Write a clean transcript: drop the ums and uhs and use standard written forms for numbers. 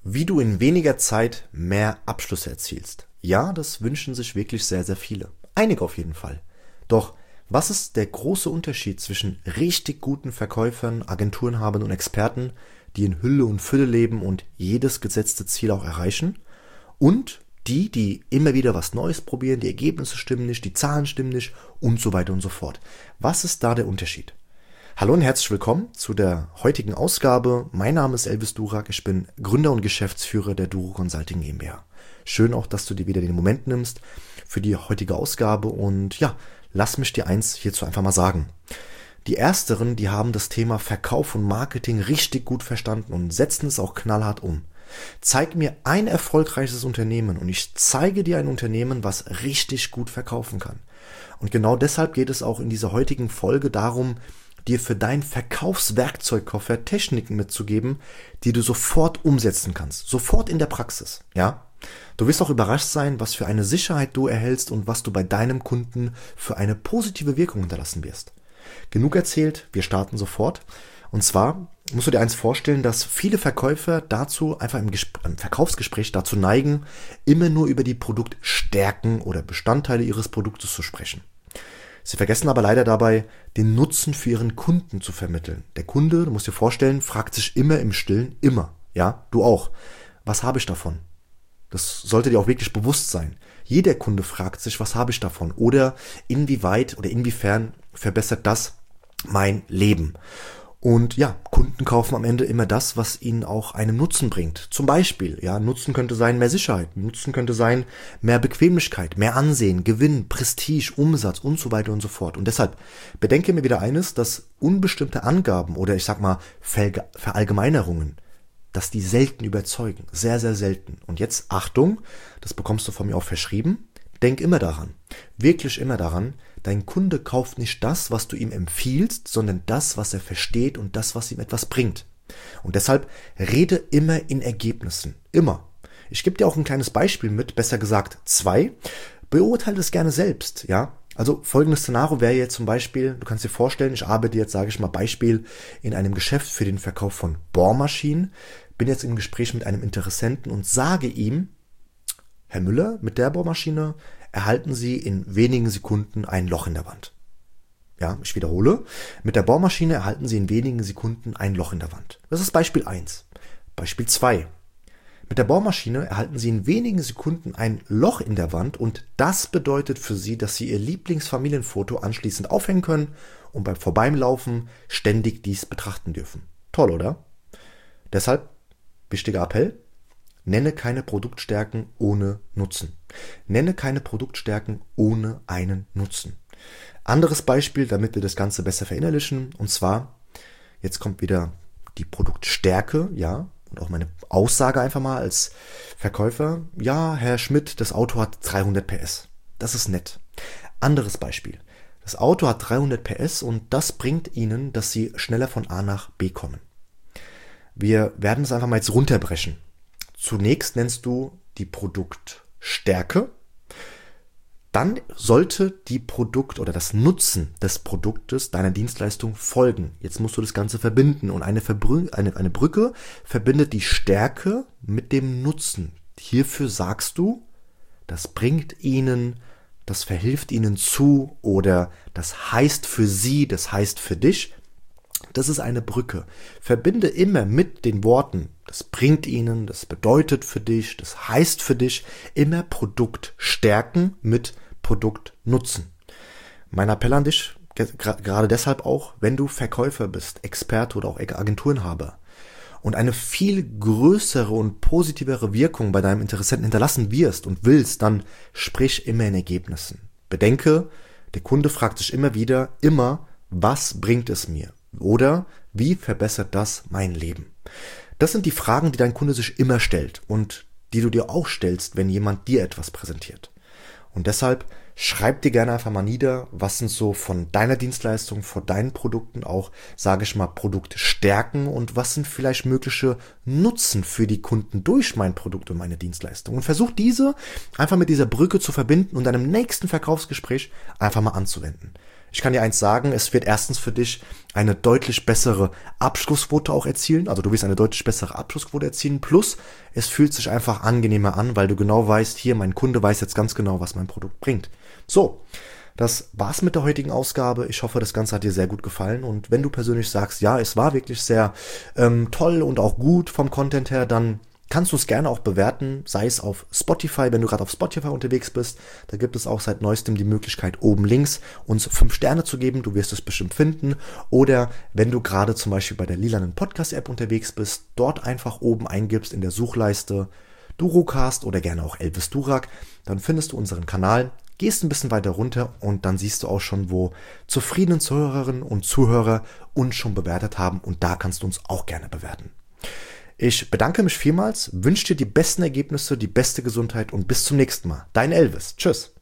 Wie du in weniger Zeit mehr Abschlüsse erzielst. Ja, das wünschen sich wirklich sehr, sehr viele. Einige auf jeden Fall. Doch was ist der große Unterschied zwischen richtig guten Verkäufern, Agenturenhabern und Experten, die in Hülle und Fülle leben und jedes gesetzte Ziel auch erreichen, und die immer wieder was Neues probieren, die Ergebnisse stimmen nicht, die Zahlen stimmen nicht und so weiter und so fort. Was ist da der Unterschied? Hallo und herzlich willkommen zu der heutigen Ausgabe. Mein Name ist Elvis Durak, ich bin Gründer und Geschäftsführer der Duro Consulting GmbH. Schön auch, dass du dir wieder den Moment nimmst für die heutige Ausgabe und ja, lass mich dir eins hierzu einfach mal sagen. Die Ersteren, die haben das Thema Verkauf und Marketing richtig gut verstanden und setzen es auch knallhart um. Zeig mir ein erfolgreiches Unternehmen und ich zeige dir ein Unternehmen, was richtig gut verkaufen kann. Und genau deshalb geht es auch in dieser heutigen Folge darum, dir für deinen Verkaufswerkzeugkoffer Techniken mitzugeben, die du sofort umsetzen kannst, sofort in der Praxis, ja? Du wirst auch überrascht sein, was für eine Sicherheit du erhältst und was du bei deinem Kunden für eine positive Wirkung hinterlassen wirst. Genug erzählt, wir starten sofort. Und zwar musst du dir eins vorstellen, dass viele Verkäufer dazu einfach im Verkaufsgespräch dazu neigen, immer nur über die Produktstärken oder Bestandteile ihres Produktes zu sprechen. Sie vergessen aber leider dabei, den Nutzen für ihren Kunden zu vermitteln. Der Kunde, du musst dir vorstellen, fragt sich immer im Stillen, immer, ja, du auch, was habe ich davon? Das sollte dir auch wirklich bewusst sein. Jeder Kunde fragt sich, was habe ich davon? Oder inwieweit oder inwiefern verbessert das mein Leben? Und ja, Kunden kaufen am Ende immer das, was ihnen auch einen Nutzen bringt. Zum Beispiel, ja, Nutzen könnte sein mehr Sicherheit, Nutzen könnte sein mehr Bequemlichkeit, mehr Ansehen, Gewinn, Prestige, Umsatz und so weiter und so fort. Und deshalb bedenke mir wieder eines, dass unbestimmte Angaben oder ich sag mal Verallgemeinerungen, dass die selten überzeugen, sehr, sehr selten. Und jetzt Achtung, das bekommst du von mir auch verschrieben, denk immer daran, wirklich immer daran, dein Kunde kauft nicht das, was du ihm empfiehlst, sondern das, was er versteht und das, was ihm etwas bringt. Und deshalb rede immer in Ergebnissen. Immer. Ich gebe dir auch ein kleines Beispiel mit, besser gesagt 2. Beurteile es gerne selbst, ja. Also folgendes Szenario wäre jetzt zum Beispiel, du kannst dir vorstellen, ich arbeite jetzt, sage ich mal, Beispiel in einem Geschäft für den Verkauf von Bohrmaschinen, bin jetzt im Gespräch mit einem Interessenten und sage ihm, Herr Müller, mit der Bohrmaschine erhalten Sie in wenigen Sekunden ein Loch in der Wand. Ja, ich wiederhole. Mit der Bohrmaschine erhalten Sie in wenigen Sekunden ein Loch in der Wand. Das ist Beispiel 1. Beispiel 2. Mit der Bohrmaschine erhalten Sie in wenigen Sekunden ein Loch in der Wand und das bedeutet für Sie, dass Sie Ihr Lieblingsfamilienfoto anschließend aufhängen können und beim Vorbeilaufen ständig dies betrachten dürfen. Toll, oder? Deshalb, wichtiger Appell, nenne keine Produktstärken ohne Nutzen. Nenne keine Produktstärken ohne einen Nutzen. Anderes Beispiel, damit wir das Ganze besser verinnerlichen, und zwar, jetzt kommt wieder die Produktstärke, ja, und auch meine Aussage einfach mal als Verkäufer, ja, Herr Schmidt, das Auto hat 300 PS. Das ist nett. Anderes Beispiel. Das Auto hat 300 PS und das bringt Ihnen, dass Sie schneller von A nach B kommen. Wir werden es einfach mal jetzt runterbrechen. Zunächst nennst du die Produktstärke, dann sollte die Produkt oder das Nutzen des Produktes deiner Dienstleistung folgen. Jetzt musst du das Ganze verbinden und eine Brücke verbindet die Stärke mit dem Nutzen. Hierfür sagst du, das bringt ihnen, das verhilft ihnen zu oder das heißt für sie, das heißt für dich. Das ist eine Brücke. Verbinde immer mit den Worten, das bringt ihnen, das bedeutet für dich, das heißt für dich, immer Produktstärken mit Produktnutzen. Mein Appell an dich, gerade deshalb auch, wenn du Verkäufer bist, Experte oder auch Agenturenhaber und eine viel größere und positivere Wirkung bei deinem Interessenten hinterlassen wirst und willst, dann sprich immer in Ergebnissen. Bedenke, der Kunde fragt sich immer wieder, was bringt es mir? Oder wie verbessert das mein Leben? Das sind die Fragen, die dein Kunde sich immer stellt und die du dir auch stellst, wenn jemand dir etwas präsentiert. Und deshalb schreib dir gerne einfach mal nieder, was sind so von deiner Dienstleistung, von deinen Produkten auch, sage ich mal, Produktstärken und was sind vielleicht mögliche Nutzen für die Kunden durch mein Produkt und meine Dienstleistung. Und versuch diese einfach mit dieser Brücke zu verbinden und deinem nächsten Verkaufsgespräch einfach mal anzuwenden. Ich kann dir eins sagen, es wird erstens für dich eine deutlich bessere Abschlussquote auch erzielen. Also du wirst eine deutlich bessere Abschlussquote erzielen. Plus, es fühlt sich einfach angenehmer an, weil du genau weißt, hier, mein Kunde weiß jetzt ganz genau, was mein Produkt bringt. So, das war's mit der heutigen Ausgabe. Ich hoffe, das Ganze hat dir sehr gut gefallen. Und wenn du persönlich sagst, ja, es war wirklich sehr toll und auch gut vom Content her, dann kannst du es gerne auch bewerten, sei es auf Spotify, wenn du gerade auf Spotify unterwegs bist. Da gibt es auch seit neuestem die Möglichkeit, oben links uns 5 Sterne zu geben. Du wirst es bestimmt finden. Oder wenn du gerade zum Beispiel bei der lilanen Podcast-App unterwegs bist, dort einfach oben eingibst in der Suchleiste Durocast oder gerne auch Elvis Durak, dann findest du unseren Kanal, gehst ein bisschen weiter runter und dann siehst du auch schon, wo zufriedene Zuhörerinnen und Zuhörer uns schon bewertet haben, und da kannst du uns auch gerne bewerten. Ich bedanke mich vielmals, wünsche dir die besten Ergebnisse, die beste Gesundheit und bis zum nächsten Mal. Dein Elvis. Tschüss.